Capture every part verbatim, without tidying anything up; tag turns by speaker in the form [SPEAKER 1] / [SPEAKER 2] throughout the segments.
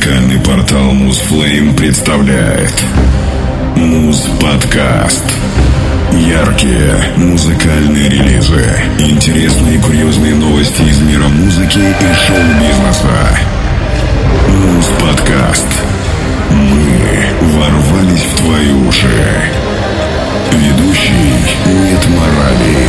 [SPEAKER 1] Музыкальный портал Музфлейм представляет Муз-подкаст. Яркие музыкальные релизы, интересные и курьезные новости из мира музыки и шоу-бизнеса. Муз-подкаст. Мы ворвались в твои уши. Ведущий Нет Морали.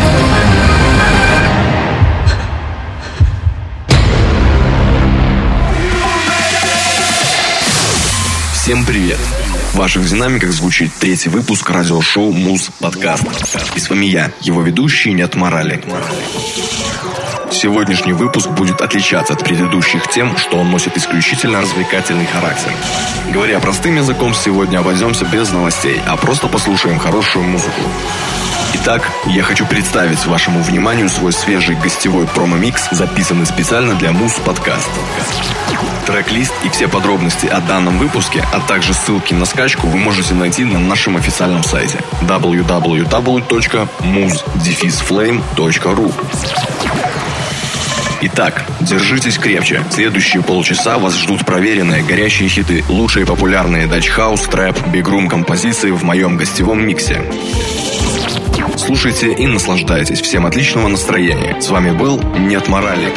[SPEAKER 2] Всем привет! В ваших динамиках звучит третий выпуск радиошоу Муз-подкаст. И с вами я, его ведущий Нет Морали. Сегодняшний выпуск будет отличаться от предыдущих тем, что он носит исключительно развлекательный характер. Говоря простым языком, сегодня обойдемся без новостей, а просто послушаем хорошую музыку. Итак, я хочу представить вашему вниманию свой свежий гостевой промо-микс, записанный специально для Муз-подкаст. Трек-лист и все подробности о данном выпуске, а также ссылки на скачку вы можете найти на нашем официальном сайте дабл ю дабл ю дабл ю точка муз флейм точка ру. Итак, держитесь крепче. Следующие полчаса вас ждут проверенные горячие хиты, лучшие популярные дач-хаус, трэп, биг-рум композиции в моем гостевом миксе. Слушайте и наслаждайтесь. Всем отличного настроения. С вами был Нет Морали.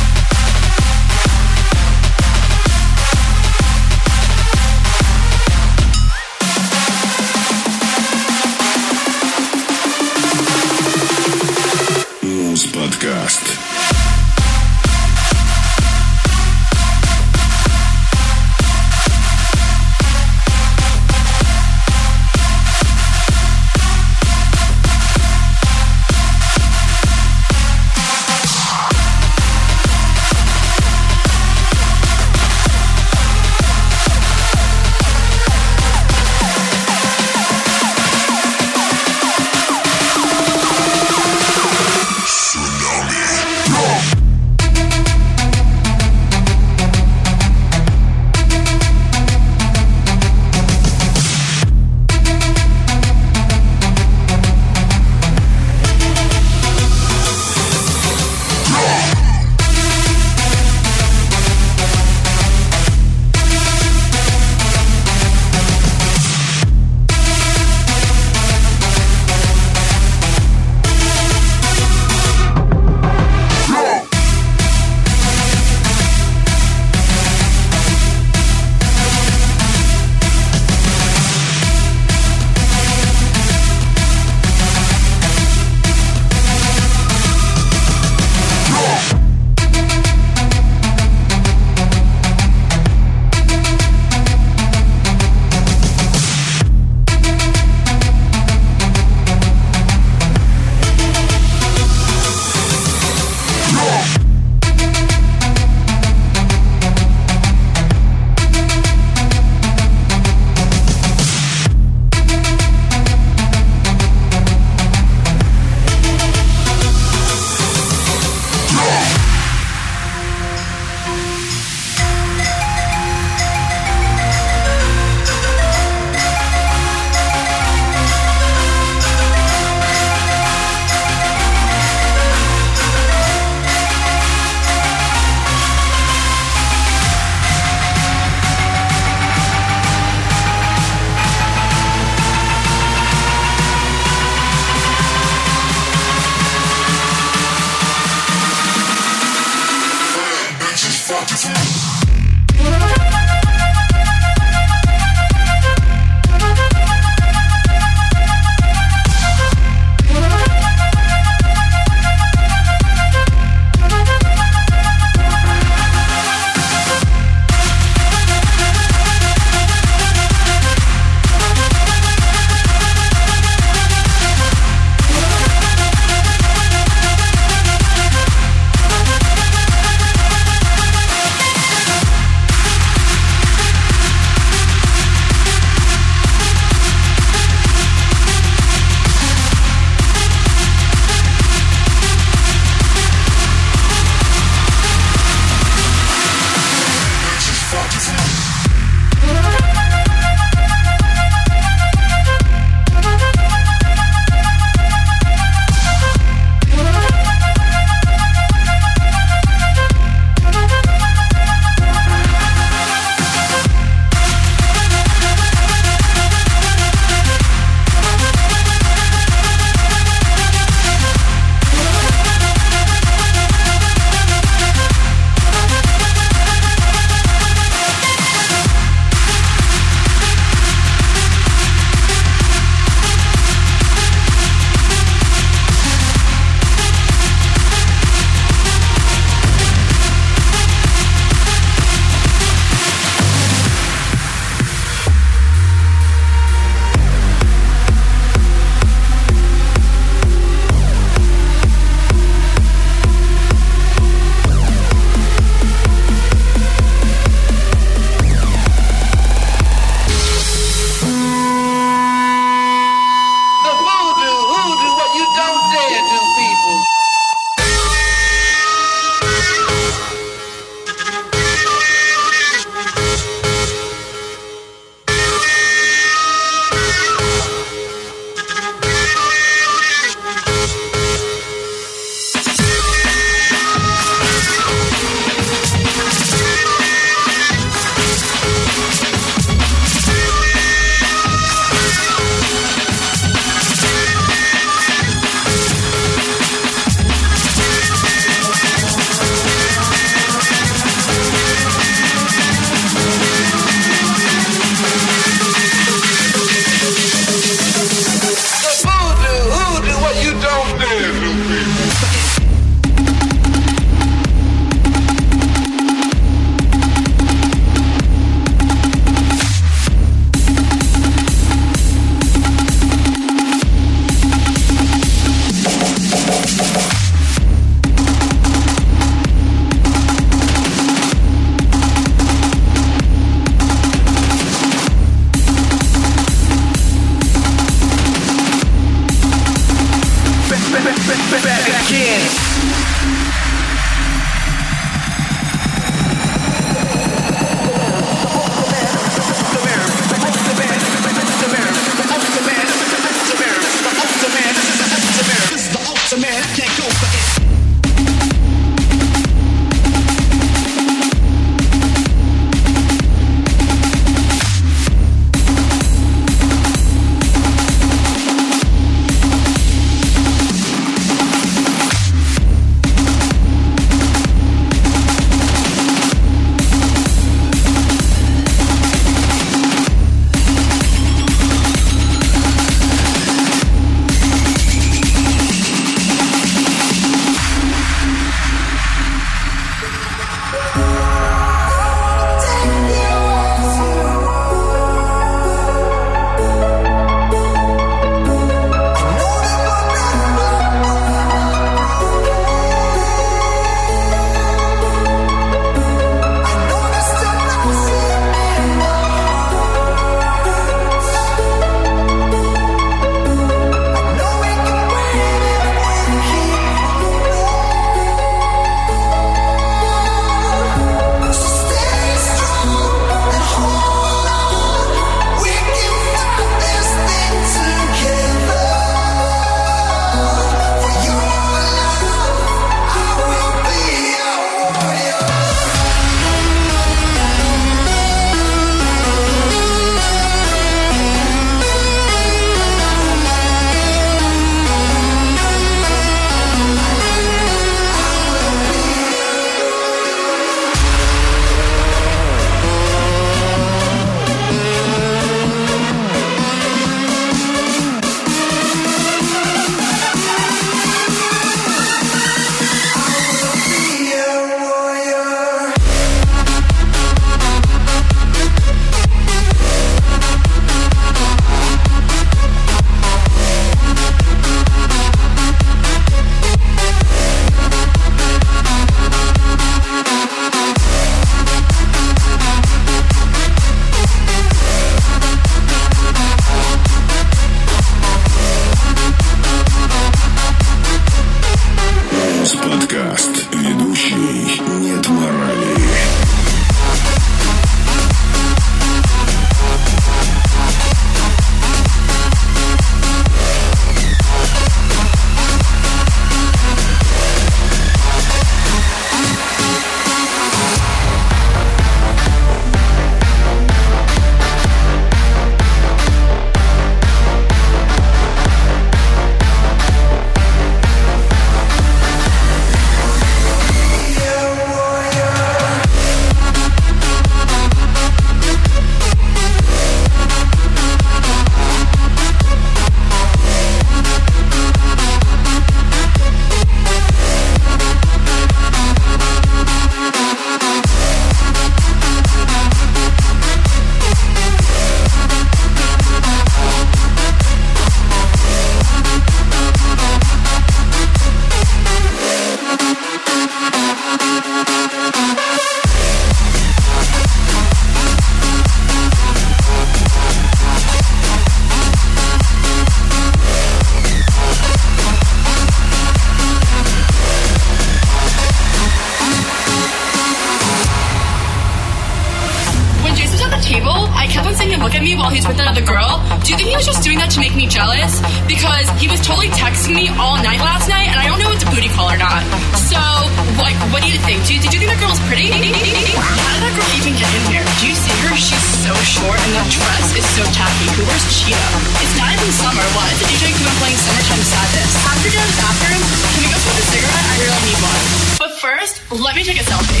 [SPEAKER 3] look at me while he's with another girl? Do you think he was just doing that to make me jealous? Because he was totally texting me all night last night, and I don't know if it's a booty call or not. So, like, what do you think? Do you, did you think that girl was pretty? How did that girl even get in here? Do you see her? She's so short, and that dress is so tacky. Who wears Cheetah? It's not even summer. Why is the D J even playing Summertime Sadness? After you're in the bathroom, can we go smoke a cigarette? I really need one. But first, let me take a selfie.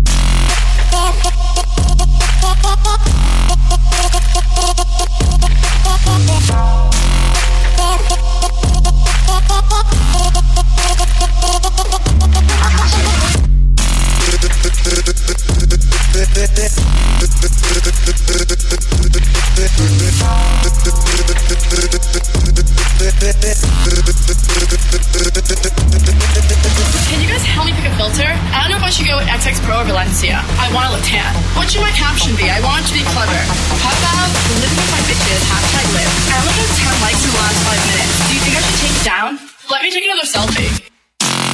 [SPEAKER 3] Can you guys help me pick a filter? I don't know if I should go with X X Pro or Valencia. I want to look tan. What should my caption be? I want it to be clever. How about living with my bitches, hashtag live. I only got ten likes in the last five minutes. Do you think I should take it down? Let me take another selfie.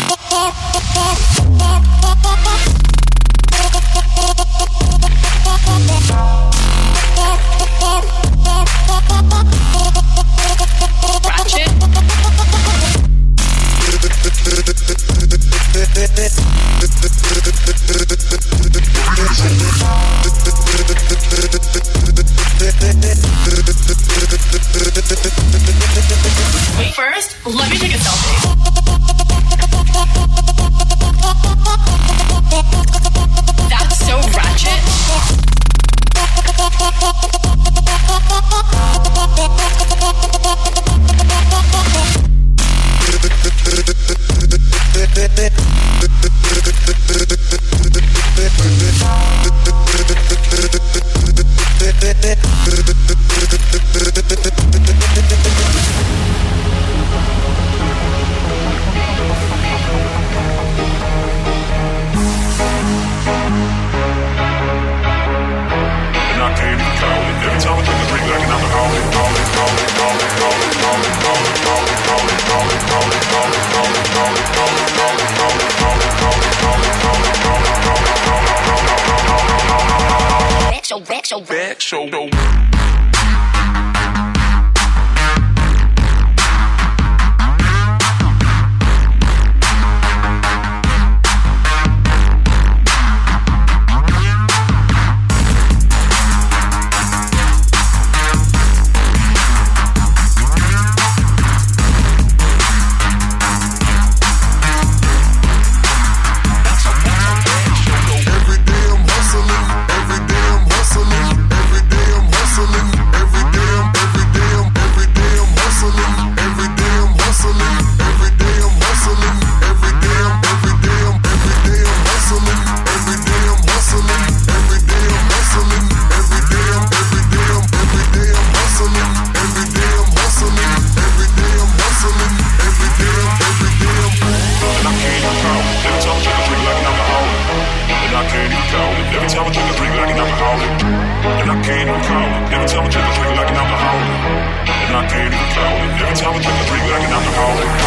[SPEAKER 3] Wait, first, let me take a selfie. That's so ratchet.
[SPEAKER 4] Back show, back show, back show.
[SPEAKER 5] Every time I drink a drink like an alcoholic.